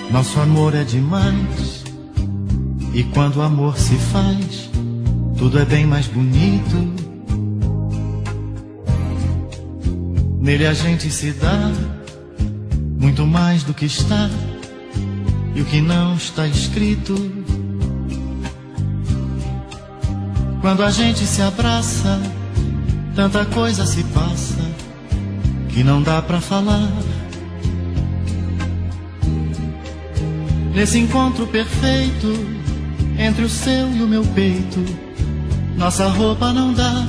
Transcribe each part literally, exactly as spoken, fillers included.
Nosso amor é demais, e quando o amor se faz, tudo é bem mais bonito. Nele a gente se dá muito mais do que está e o que não está escrito. Quando a gente se abraça, tanta coisa se passa que não dá pra falar. Nesse encontro perfeito entre o seu e o meu peito, nossa roupa não dá.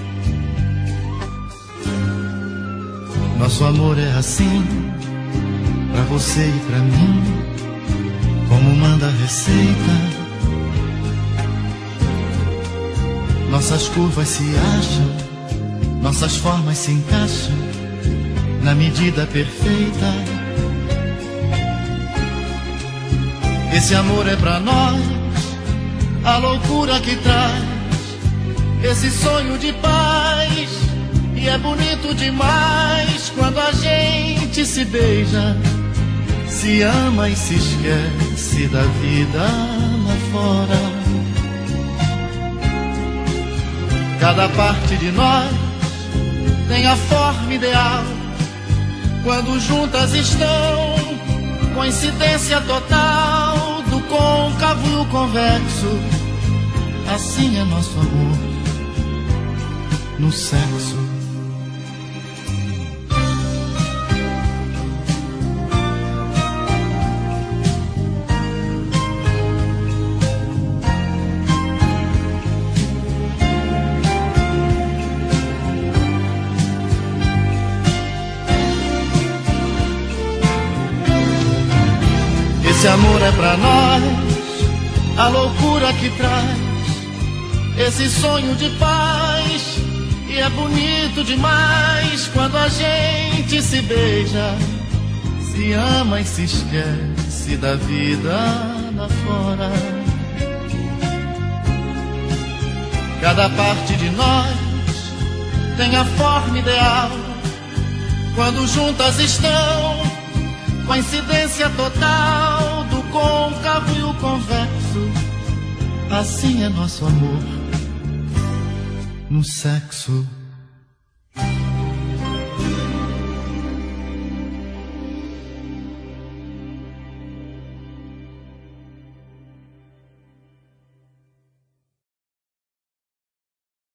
Nosso amor é assim, pra você e pra mim, como manda a receita. Nossas curvas se acham, nossas formas se encaixam na medida perfeita. Esse amor é pra nós, a loucura que traz esse sonho de paz. E é bonito demais quando a gente se beija, se ama e se esquece da vida lá fora. Cada parte de nós tem a forma ideal, quando juntas estão, coincidência total do côncavo e o convexo. Assim é nosso amor no sexo. Esse amor é pra nós, a loucura que traz esse sonho de paz. E é bonito demais quando a gente se beija, se ama e se esquece da vida lá fora. Cada parte de nós tem a forma ideal, quando juntas estão, coincidência total do côncavo e o convexo. Assim é nosso amor no sexo.